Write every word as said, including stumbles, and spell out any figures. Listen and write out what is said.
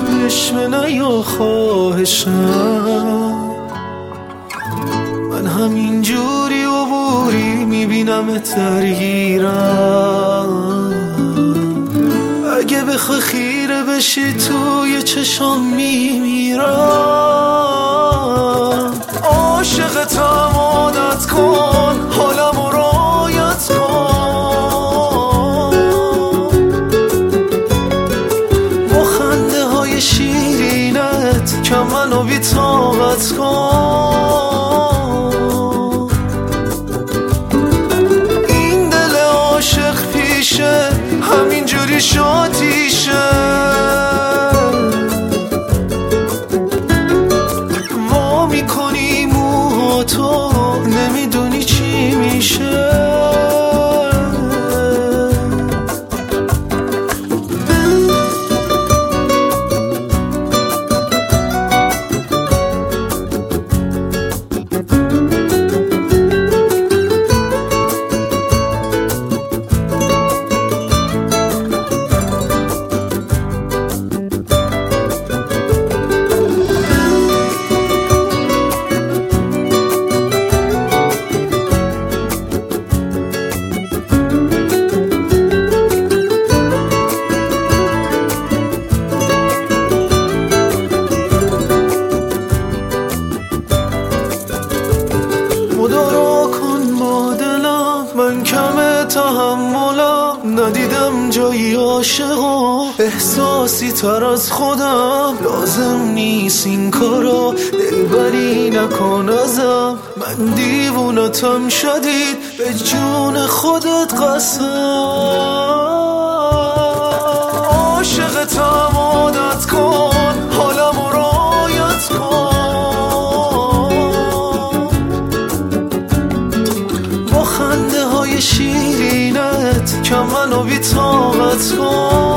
رشوه نیا خواهشم، من همین جوری عبوری میبینمت درگیرم. اگه بخوای خیره بشی توی چشام میمیرم. عاشقتم عادت کن، حالمو رعایت کن، با خنده های شیرینت کم منو بی طاقت کن. این دل عاشق پیشه همینجوری شاتیشه، وا میکنی موها تو نمیدونی چی میشه. مدارا کن با دلم، من کم تحملم، ندیدم جایی عاشقا احساسی تر از خودم. لازم نیست این کارا، دلبری نکن ازم، من دیوونتم شدید به جون خودت قسم. عاشقتم عادت کن، حالمو رعایت کن، خنده های شیرینت کم منو بی طاقت کن.